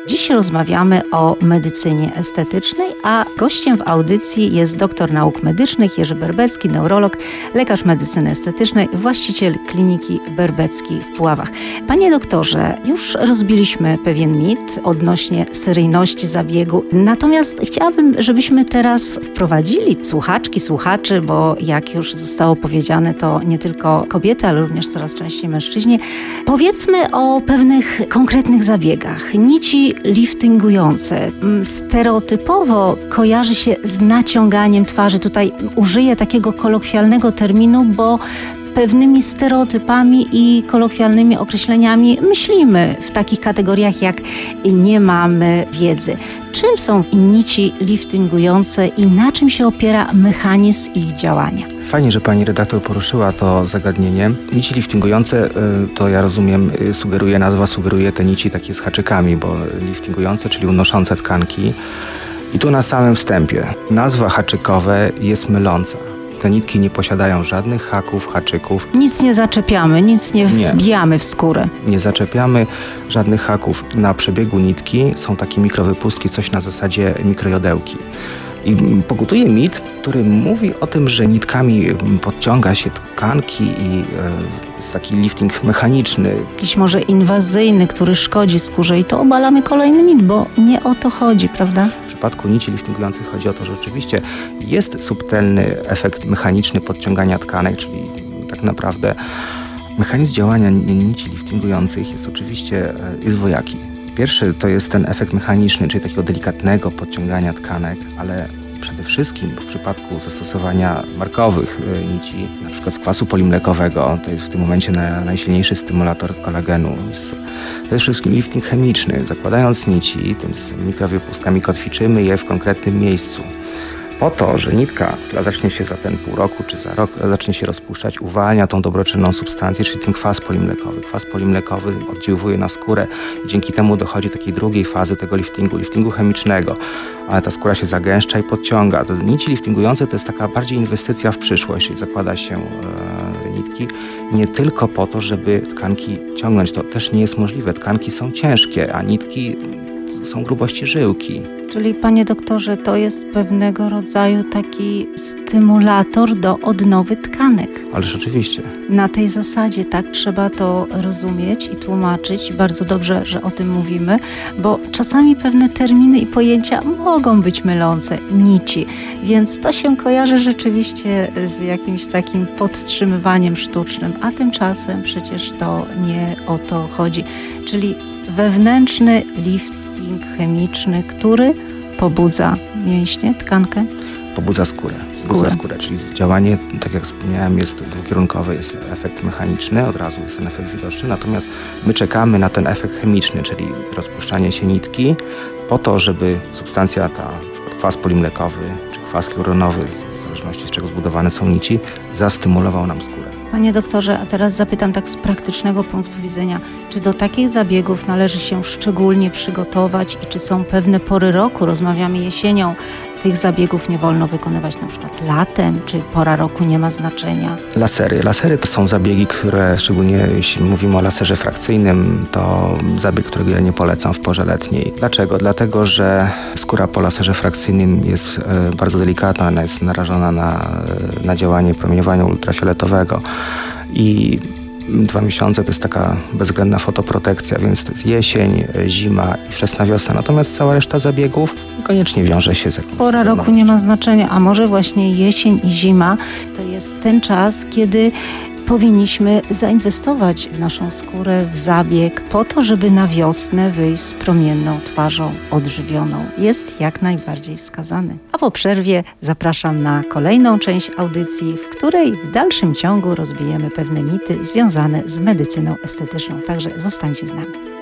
Dziś rozmawiamy o medycynie estetycznej, a gościem w audycji jest doktor nauk medycznych Jerzy Berbecki, neurolog, lekarz medycyny estetycznej, właściciel kliniki Berbecki w Puławach. Panie doktorze, już rozbiliśmy pewien mit odnośnie seryjności zabiegu, natomiast chciałabym, żebyśmy teraz wprowadzili słuchaczy, bo jak już zostało powiedziane, to nie tylko kobiety, ale również coraz częściej mężczyźni. Powiedzmy o pewnych konkretnych zabiegach. Nici liftingujące. Stereotypowo kojarzy się z naciąganiem twarzy. Tutaj użyję takiego kolokwialnego terminu, bo pewnymi stereotypami i kolokwialnymi określeniami myślimy w takich kategoriach jak nie mamy wiedzy. Czym są nici liftingujące i na czym się opiera mechanizm ich działania? Fajnie, że pani redaktor poruszyła to zagadnienie. Nici liftingujące, to ja rozumiem, nazwa sugeruje te nici takie z haczykami, bo liftingujące, czyli unoszące tkanki. I tu na samym wstępie nazwa haczykowe jest myląca. Te nitki nie posiadają żadnych haków, haczyków. Nic nie zaczepiamy, nic nie wbijamy w skórę. Nie zaczepiamy żadnych haków. Na przebiegu nitki są takie mikrowypustki, coś na zasadzie mikrojodełki. I pokutuje mit, który mówi o tym, że nitkami podciąga się tkanki i jest taki lifting mechaniczny. Jakiś może inwazyjny, który szkodzi skórze i to obalamy kolejny mit, bo nie o to chodzi, prawda? W przypadku nici liftingujących chodzi o to, że oczywiście jest subtelny efekt mechaniczny podciągania tkanek, czyli tak naprawdę mechanizm działania nici liftingujących jest oczywiście dwojaki. Pierwszy to jest ten efekt mechaniczny, czyli takiego delikatnego podciągania tkanek, ale przede wszystkim w przypadku zastosowania markowych nici, na przykład z kwasu polimlekowego, to jest w tym momencie najsilniejszy stymulator kolagenu. To jest wszystkim lifting chemiczny. Zakładając nici, tym z mikrowypustkami kotwiczymy je w konkretnym miejscu. Po to, że nitka, która zacznie się za ten pół roku czy za rok, zacznie się rozpuszczać, uwalnia tą dobroczynną substancję, czyli ten kwas polimlekowy. Kwas polimlekowy oddziałuje na skórę i dzięki temu dochodzi do takiej drugiej fazy tego liftingu chemicznego. Ale ta skóra się zagęszcza i podciąga. To nici liftingujące to jest taka bardziej inwestycja w przyszłość, czyli zakłada się nitki nie tylko po to, żeby tkanki ciągnąć. To też nie jest możliwe. Tkanki są ciężkie, a nitki są grubości żyłki. Czyli, panie doktorze, to jest pewnego rodzaju taki stymulator do odnowy tkanek. Ależ oczywiście. Na tej zasadzie tak trzeba to rozumieć i tłumaczyć. Bardzo dobrze, że o tym mówimy, bo czasami pewne terminy i pojęcia mogą być mylące, nici, więc to się kojarzy rzeczywiście z jakimś takim podtrzymywaniem sztucznym, a tymczasem przecież to nie o to chodzi. Czyli wewnętrzny lifting chemiczny, który pobudza mięśnie, tkankę? Pobudza skórę. Pobudza skórę, czyli działanie, tak jak wspomniałem, jest dwukierunkowe, jest efekt mechaniczny, od razu jest ten efekt widoczny, natomiast my czekamy na ten efekt chemiczny, czyli rozpuszczanie się nitki, po to, żeby substancja ta, na przykład kwas polimlekowy czy kwas hialuronowy, w zależności z czego zbudowane są nici, zastymulował nam skórę. Panie doktorze, a teraz zapytam tak z praktycznego punktu widzenia, czy do takich zabiegów należy się szczególnie przygotować i czy są pewne pory roku, rozmawiamy jesienią, tych zabiegów nie wolno wykonywać na przykład latem, czy pora roku nie ma znaczenia? Lasery to są zabiegi, które, szczególnie jeśli mówimy o laserze frakcyjnym, to zabieg, którego ja nie polecam w porze letniej. Dlaczego? Dlatego, że skóra po laserze frakcyjnym jest bardzo delikatna, ona jest narażona na działanie promieniowania ultrafioletowego i 2 miesiące to jest taka bezwzględna fotoprotekcja, więc to jest jesień, zima i wczesna wiosna. Natomiast cała reszta zabiegów niekoniecznie wiąże się z jakąś... Pora roku nie ma znaczenia, a może właśnie jesień i zima to jest ten czas, kiedy powinniśmy zainwestować w naszą skórę, w zabieg, po to, żeby na wiosnę wyjść z promienną twarzą odżywioną. Jest jak najbardziej wskazany. A po przerwie zapraszam na kolejną część audycji, w której w dalszym ciągu rozbijemy pewne mity związane z medycyną estetyczną. Także zostańcie z nami.